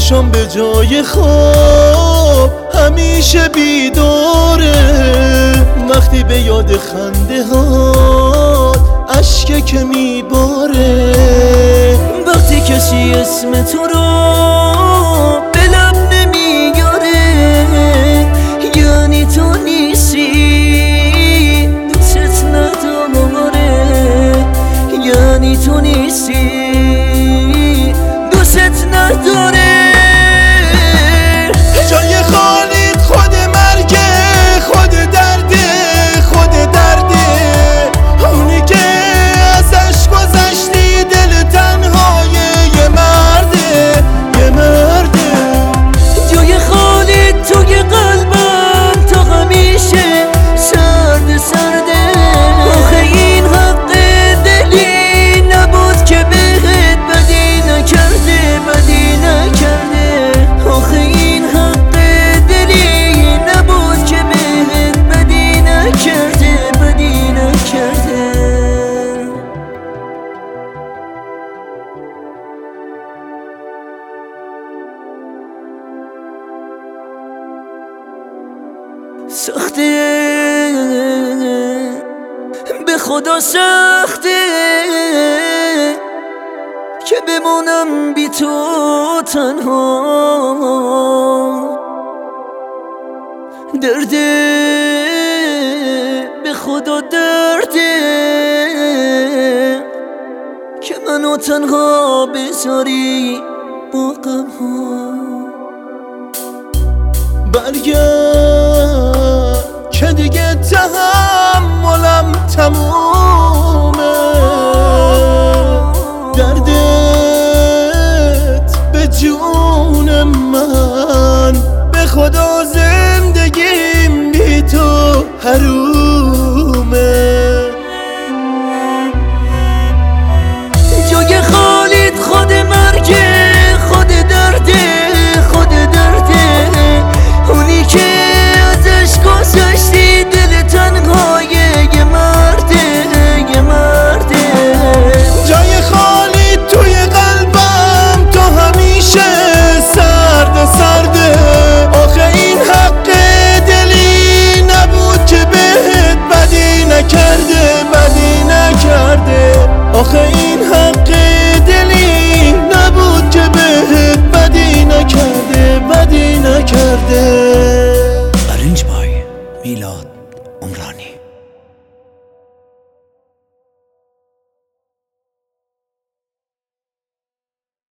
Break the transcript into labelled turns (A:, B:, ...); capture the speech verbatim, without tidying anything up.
A: چشم به جای خواب همیشه بیداره، وقتی به یاد خنده ها اشک که میباره.
B: وقتی کسی اسم تو رو به لب نمیاره یعنی تو نیستی، دوست نداره یعنی تو نیستی، دوست نداره.
A: جای خالی خود مرگه، خود درده، خود درده، اونی که ازش گذشتی دل تنهای یه مرده، یه مرده.
B: جای خالی توی قلبم تا همیشه سرد سرده، آخه این حق دلی نبود که بهت بدی نکرده، بدی نکرده، آخه این حق دلی نبود که بهت بدی نکرده، بدی نکرده. سخته به خدا سخته که بمونم بی تو تنها، درده به خدا درده که منو تنها بذاری با غم ها.
A: برگرد که دیگه تحملم تمومه، دردت به جون من، به خدا زندگیم بی تو هر